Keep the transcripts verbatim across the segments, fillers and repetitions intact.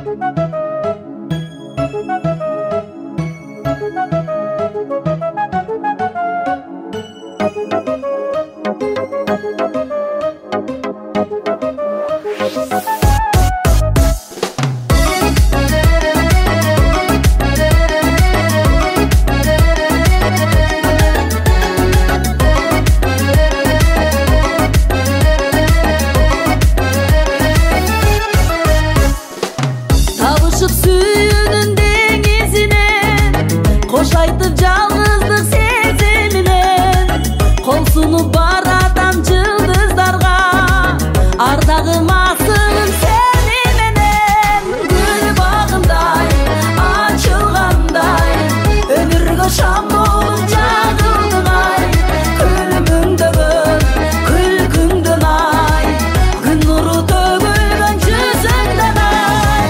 Suyunun denizine koş aytıp жалгыздык сезиминен кол сунуп баратам жылдыздарга ардагым асылым сени менен гүл багындай ачылгандай өмүргө шам болуп жагылдың ай күлүмүңдөгү күлкүңдөн ай күн нуру төгүлгөн жүзүңдөн ай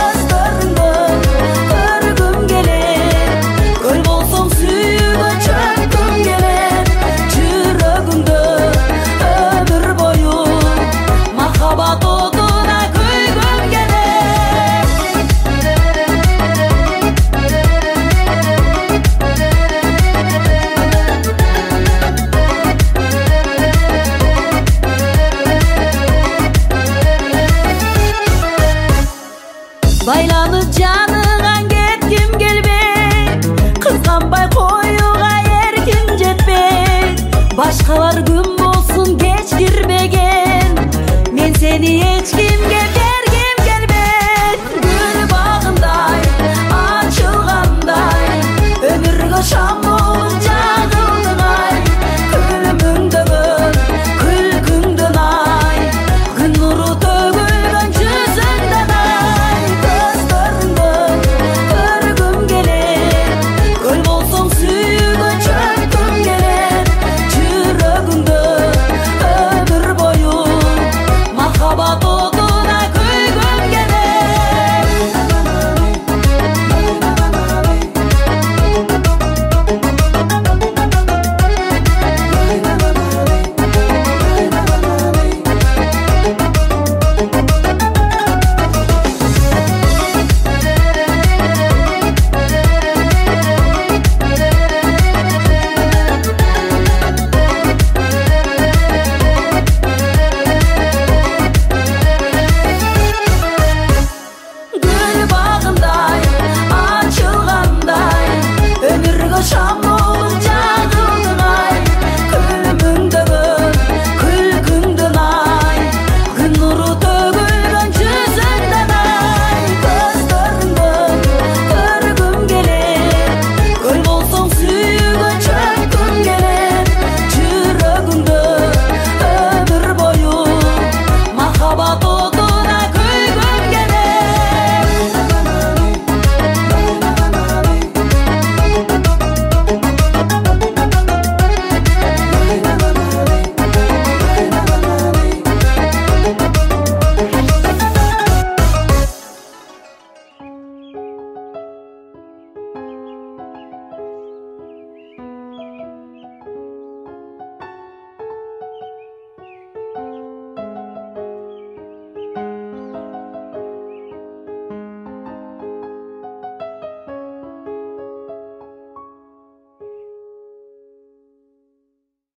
көргүм келет көл болсоң сүйүүгө чөккүм келет жүрөгүмдө өмүр бою махабат отуна күйгүм келет байланып жаныңан кетким келбей кызганбай коюуга эрким жетпей башкалар күн болсун кечкирбеген мен сени эч